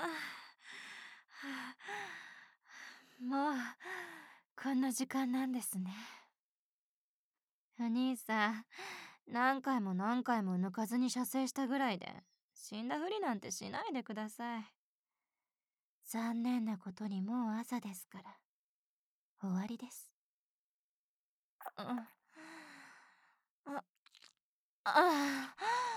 もう、こんな時間なんですね。お兄さん、何回も何回も抜かずに射精したぐらいで、死んだふりなんてしないでください。残念なことにもう朝ですから、終わりです。うん。あ、あ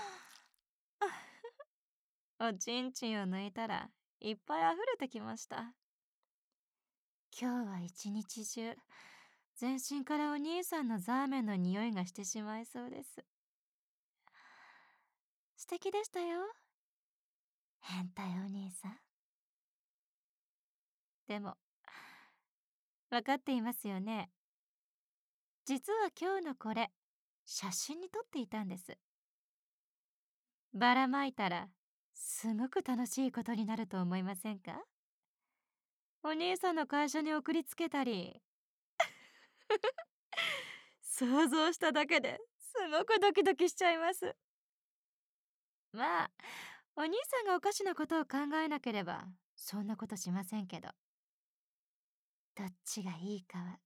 おちんちんを抜いたら、いっぱい溢れてきました。今日は一日中、全身からお兄さんのザーメンの匂いがしてしまいそうです。素敵でしたよ、変態お兄さん。でも、分かっていますよね。実は今日のこれ、写真に撮っていたんです。ばらまいたら、すごく楽しいことになると思いませんか？お兄さんの会社に送りつけたり、想像しただけですごくドキドキしちゃいます。まあ、お兄さんがおかしなことを考えなければ、そんなことしませんけど。どっちがいいかは。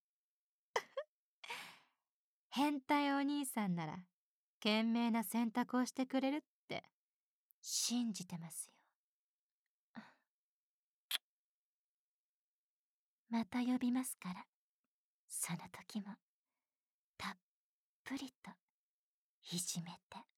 変態お兄さんなら、賢明な選択をしてくれるって信じてますよ。また呼びますから、その時もたっぷりといじめて。